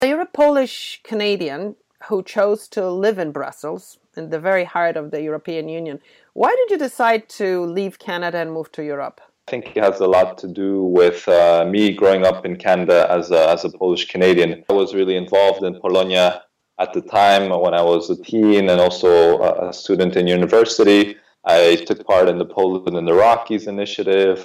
You're a Polish Canadian who chose to live in Brussels, in the very heart of the European Union. Why did you decide to leave Canada and move to Europe? I think it has a lot to do with me growing up in Canada as a Polish Canadian. I was really involved in Polonia at the time when I was a teen and also a student in university. I took part in the Poland in the Rockies initiative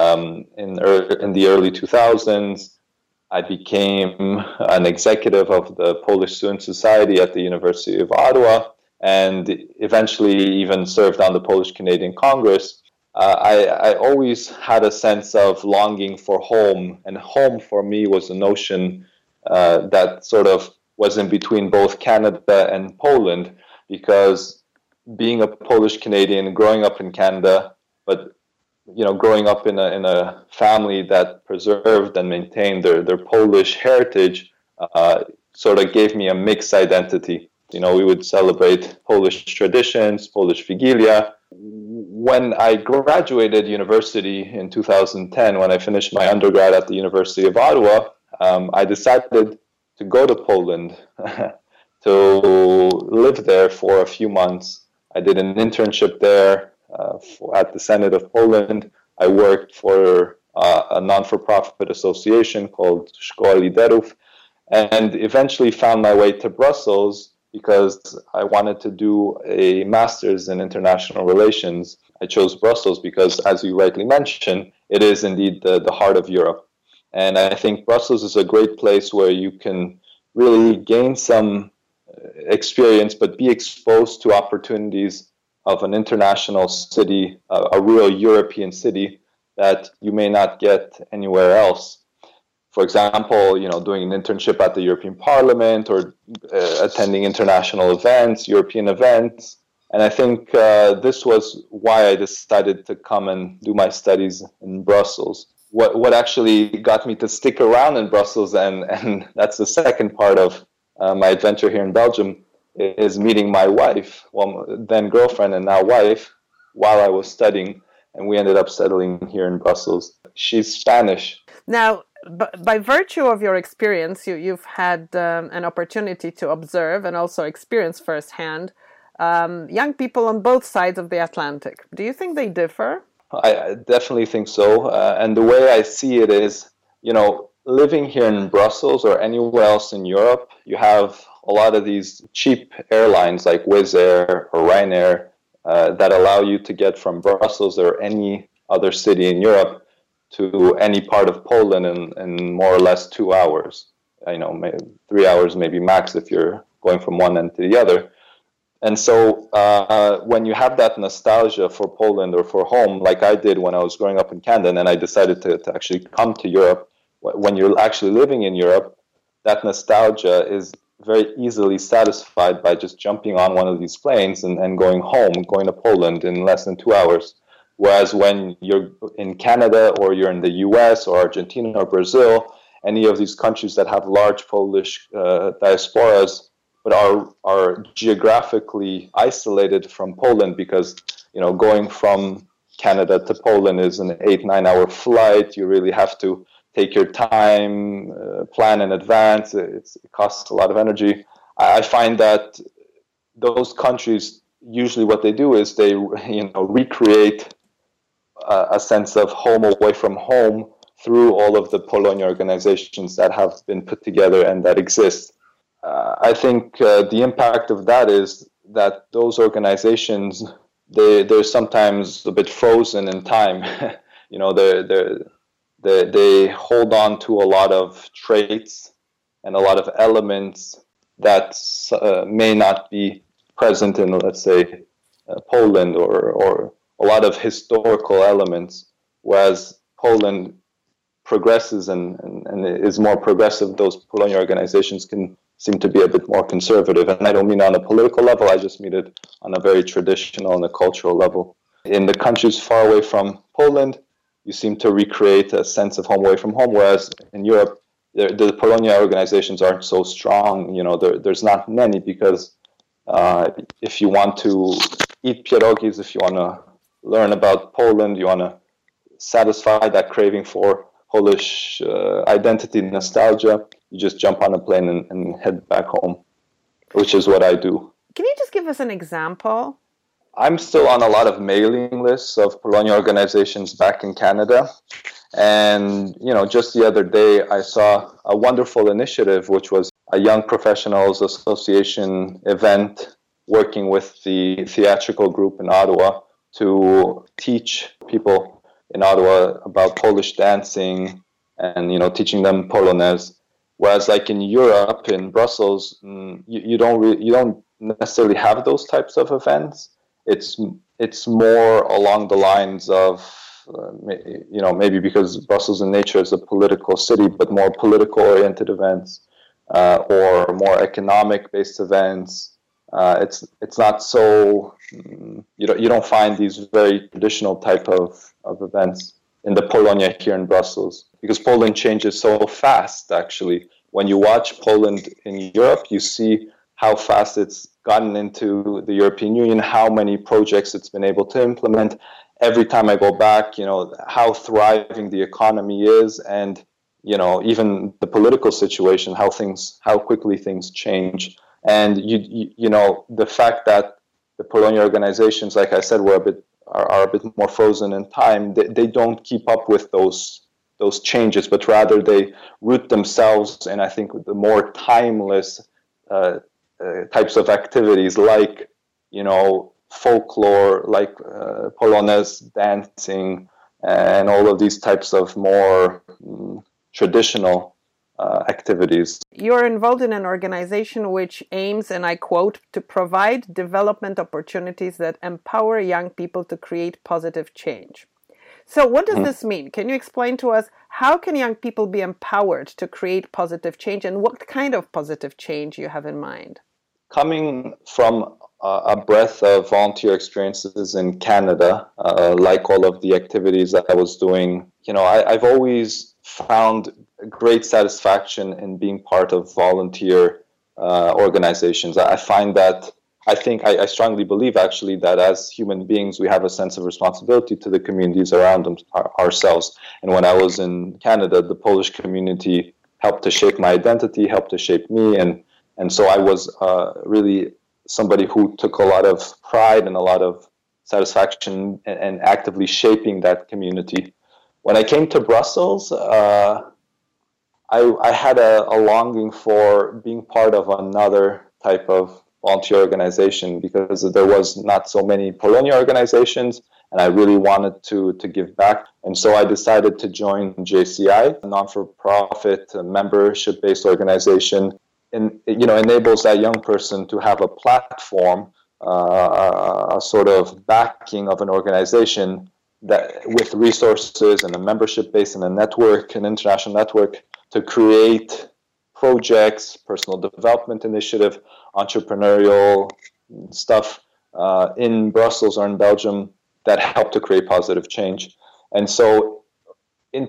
in the early 2000s. I became an executive of the Polish Student Society at the University of Ottawa and eventually even served on the Polish Canadian Congress. I always had a sense of longing for home, and home for me was a notion that sort of was in between both Canada and Poland, because being a Polish Canadian, growing up in Canada, but growing up in a family that preserved and maintained their Polish heritage, sort of gave me a mixed identity. We would celebrate Polish traditions, Polish Wigilia. When I graduated university in 2010, when I finished my undergrad at the University of Ottawa, I decided to go to Poland to live there for a few months. I did an internship there at the Senate of Poland. I worked for a non-for-profit association called Szkoła Liderów, and eventually found my way to Brussels because I wanted to do a master's in international relations. I chose Brussels because, as you rightly mentioned, it is indeed the heart of Europe. And I think Brussels is a great place where you can really gain some experience, but be exposed to opportunities of an international city, a real European city that you may not get anywhere else. For example, doing an internship at the European Parliament or attending international events, European events. And I think this was why I decided to come and do my studies in Brussels. What actually got me to stick around in Brussels, and that's the second part of my adventure here in Belgium, is meeting my wife, well, then girlfriend and now wife, while I was studying. And we ended up settling here in Brussels. She's Spanish. Now, by virtue of your experience, you've had an opportunity to observe and also experience firsthand young people on both sides of the Atlantic. Do you think they differ? I definitely think so. And the way I see it is, living here in Brussels or anywhere else in Europe, you have a lot of these cheap airlines like Wizz Air or Ryanair that allow you to get from Brussels or any other city in Europe to any part of Poland in more or less 2 hours. Maybe 3 hours, maybe max if you're going from one end to the other. And so when you have that nostalgia for Poland or for home, like I did when I was growing up in Canada, and then I decided to actually come to Europe, when you're actually living in Europe, that nostalgia is very easily satisfied by just jumping on one of these planes and going home, going to Poland in less than 2 hours. Whereas when you're in Canada or you're in the US or Argentina or Brazil, any of these countries that have large Polish diasporas, but are geographically isolated from Poland because, going from Canada to Poland is an 8-9 hour flight. You really have to take your time, plan in advance. It costs a lot of energy. I find that those countries, usually what they do is they, recreate a sense of home away from home through all of the Polonia organizations that have been put together and that exist. I think the impact of that is that those organizations, they're sometimes a bit frozen in time. They hold on to a lot of traits and a lot of elements that may not be present in, let's say, Poland or a lot of historical elements, whereas Poland progresses and is more progressive. Those Polonia organizations can seem to be a bit more conservative. And I don't mean on a political level, I just mean it on a very traditional and a cultural level. In the countries far away from Poland, you seem to recreate a sense of home away from home, whereas in Europe, the Polonia organizations aren't so strong. There's not many because if you want to eat pierogis, if you want to learn about Poland, you want to satisfy that craving for Polish identity nostalgia, you just jump on a plane and head back home, which is what I do. Can you just give us an example? I'm still on a lot of mailing lists of Polonia organizations back in Canada. And, just the other day, I saw a wonderful initiative, which was a Young Professionals Association event working with the theatrical group in Ottawa to teach people in Ottawa about Polish dancing and, teaching them Polonaise. Whereas like in Europe, in Brussels, you don't necessarily have those types of events. It's more along the lines of, maybe because Brussels in nature is a political city, but more political-oriented events or more economic-based events. It's not so, you don't find these very traditional type of events in the Polonia here in Brussels, because Poland changes so fast, actually. When you watch Poland in Europe, you see how fast it's gotten into the European Union, how many projects it's been able to implement. Every time I go back, how thriving the economy is, and, even the political situation, how quickly things change. And, the fact that the Polonia organizations, like I said, are a bit more frozen in time, they don't keep up with those changes, but rather they root themselves in, I think, the more timeless types of activities like, folklore, like Polonaise dancing, and all of these types of more traditional activities. You're involved in an organization which aims, and I quote, to provide development opportunities that empower young people to create positive change. So what does this mean? Can you explain to us how can young people be empowered to create positive change, and what kind of positive change you have in mind? Coming from a breadth of volunteer experiences in Canada, like all of the activities that I was doing, I've always found great satisfaction in being part of volunteer organizations. I strongly believe, actually, that as human beings, we have a sense of responsibility to the communities around ourselves. And when I was in Canada, the Polish community helped to shape my identity, helped to shape me. And so I was really somebody who took a lot of pride and a lot of satisfaction in actively shaping that community. When I came to Brussels, I had a longing for being part of another type of volunteer organization, because there was not so many Polonia organizations, and I really wanted to give back. And so I decided to join JCI, a non-for-profit membership-based organization. And enables that young person to have a platform, a sort of backing of an organization that with resources and a membership base and a network, an international network, to create projects, personal development initiative, entrepreneurial stuff in Brussels or in Belgium that help to create positive change. And so in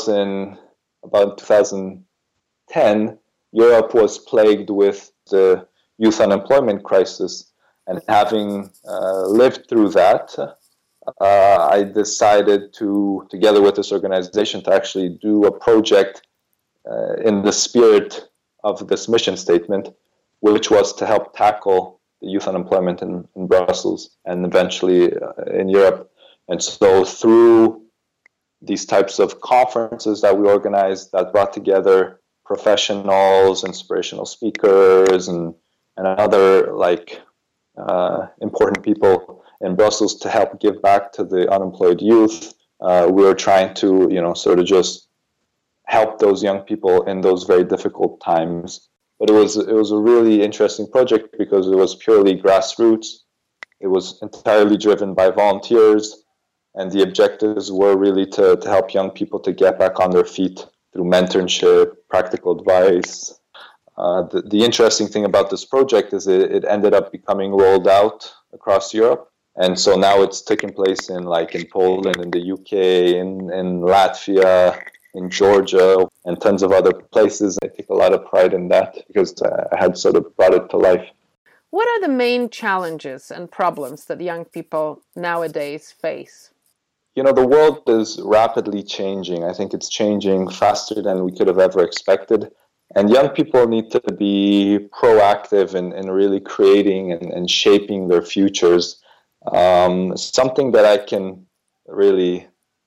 2010, Europe was plagued with the youth unemployment crisis, and having lived through that, I decided to, together with this organization, to actually do a project in the spirit of this mission statement, which was to help tackle the youth unemployment in Brussels and eventually in Europe. And so through these types of conferences that we organized that brought together professionals, inspirational speakers, and other important people in Brussels to help give back to the unemployed youth. We were trying to, sort of just help those young people in those very difficult times. But it was a really interesting project because it was purely grassroots. It was entirely driven by volunteers, and the objectives were really to help young people to get back on their feet through mentorship, practical advice. The interesting thing about this project is it ended up becoming rolled out across Europe. And so now it's taking place in Poland, in the UK, in Latvia, in Georgia, and tons of other places. I take a lot of pride in that because I had sort of brought it to life. What are the main challenges and problems that young people nowadays face? The world is rapidly changing. I think it's changing faster than we could have ever expected. And young people need to be proactive in really creating and shaping their futures. Something that I can really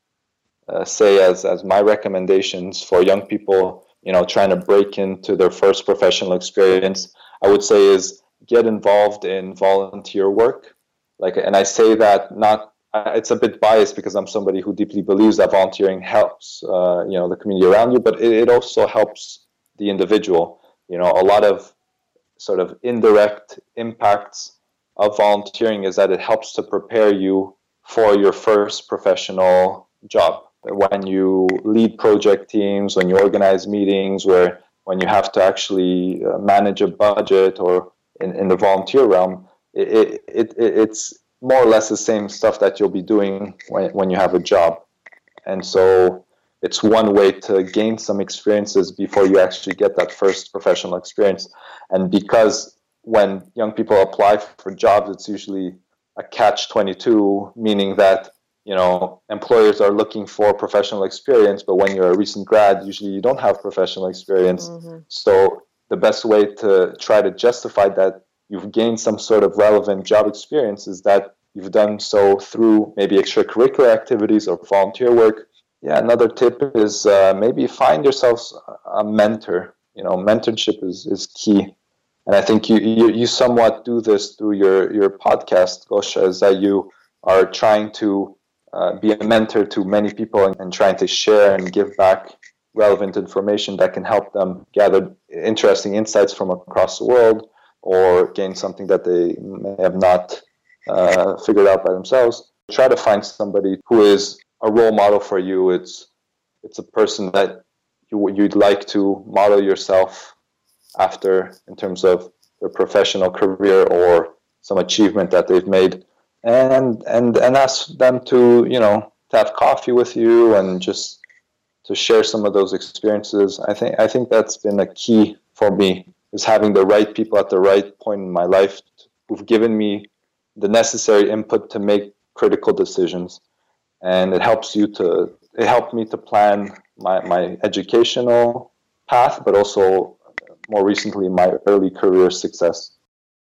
say as my recommendations for young people, trying to break into their first professional experience, I would say is get involved in volunteer work. And I say that not, it's a bit biased because I'm somebody who deeply believes that volunteering helps, the community around you, but it also helps the individual. A lot of sort of indirect impacts of volunteering is that it helps to prepare you for your first professional job. When you lead project teams, when you organize meetings, when you have to actually manage a budget, or in the volunteer realm, it's more or less the same stuff that you'll be doing when you have a job. And so it's one way to gain some experiences before you actually get that first professional experience. And because when young people apply for jobs, it's usually a catch-22, meaning that employers are looking for professional experience, but when you're a recent grad, usually you don't have professional experience. Mm-hmm. So the best way to try to justify that you've gained some sort of relevant job experience is that you've done so through maybe extracurricular activities or volunteer work. Yeah, another tip is maybe find yourselves a mentor. Mentorship is key. And I think you somewhat do this through your podcast, Gosha, is that you are trying to be a mentor to many people and trying to share and give back relevant information that can help them gather interesting insights from across the world, or gain something that they may have not figured out by themselves. Try to find somebody who is a role model for you. It's a person that you'd like to model yourself after in terms of their professional career or some achievement that they've made. And ask them to have coffee with you and just to share some of those experiences. I think that's been a key for me, is having the right people at the right point in my life who've given me the necessary input to make critical decisions. And it helped me to plan my educational path, but also more recently my early career success.